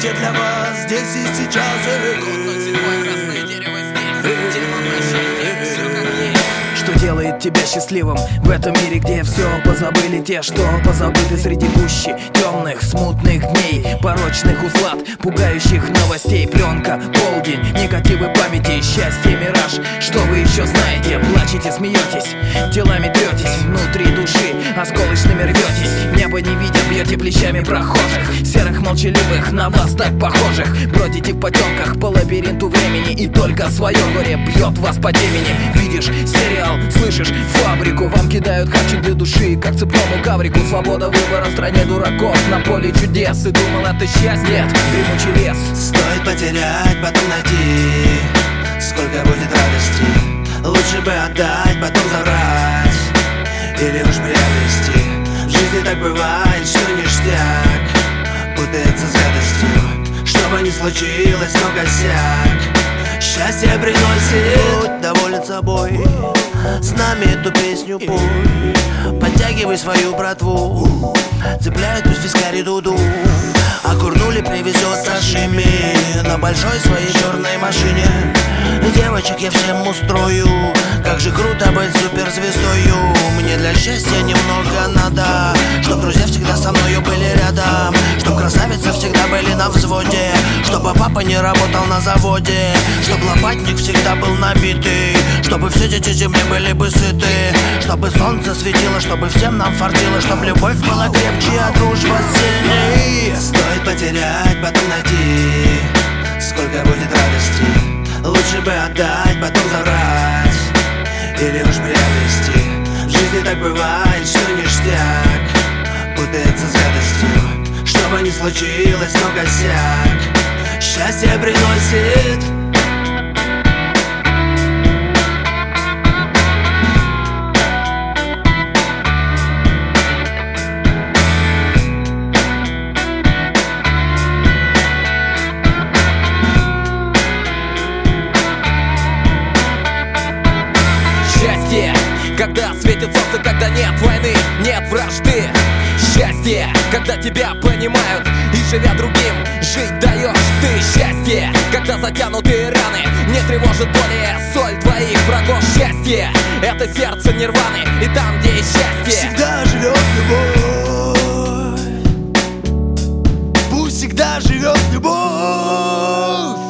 счастье для вас здесь и сейчас. Красное дерево здесь, тема про счастье, все как есть. Что делает тебя счастливым в этом мире, где все позабыли те, что позабыты среди гущи темных, смутных дней, порочных услад, пугающих новостей. Пленка, полдень, негативы памяти, счастье, мираж. Что вы еще знаете? Плачете, смеетесь, телами третесь, внутри души осколочными рветесь. Небо не видя, бьете плечами прохожих, серых, молчаливых, на вас так похожих. Бродите в потемках по лабиринту времени, и только свое горе бьет вас по темени. Видишь сериал, слышишь фабрику, вам кидают харчик для души, как цепному гаврику. Свобода выбора в стране дураков, на поле чудес. Ты думал, это счастье? Нет, дремучий лес. Стоит потерять, потом найти, сколько будет радости. Лучше бы отдать, потом забрать, или уж приобрести. В жизни так бывает, что ништяк путается с гадостью. Что бы ни случилось, но косяк счастье приносит. Будь доволен собой, с нами эту песню пой. Подтягивай свою братву, цепляют пусть вискари дуду. А Курнули привезет сашими на большой своей черной машине. Девочек я всем устрою, как же круто быть суперзвездою. Мне для счастья немного надо, чтоб друзья всегда со мною были рядом, чтоб красавицы всегда были на взводе, чтобы папа не работал на заводе, чтоб лопатник всегда был набитый, чтобы все дети земли были бы сыты, чтобы солнце светило, чтобы всем нам фартило, чтоб любовь была крепче, а дружба сильней. Стоит потерять, потом найти, сколько будет радости. Лучше бы отдать, потом забрать, или уж приобрести. В жизни так бывает, что ништяк путается с гадостью. Что бы ни случилось, но косяк счастье приносит. Когда светит солнце, когда нет войны, нет вражды. Счастье, когда тебя понимают и, живя другим, жить даешь ты. Счастье, когда затянутые раны не тревожит более соль твоих врагов. Счастье, это сердце нирваны, и там, где есть счастье, всегда живет любовь. Пусть всегда живет любовь.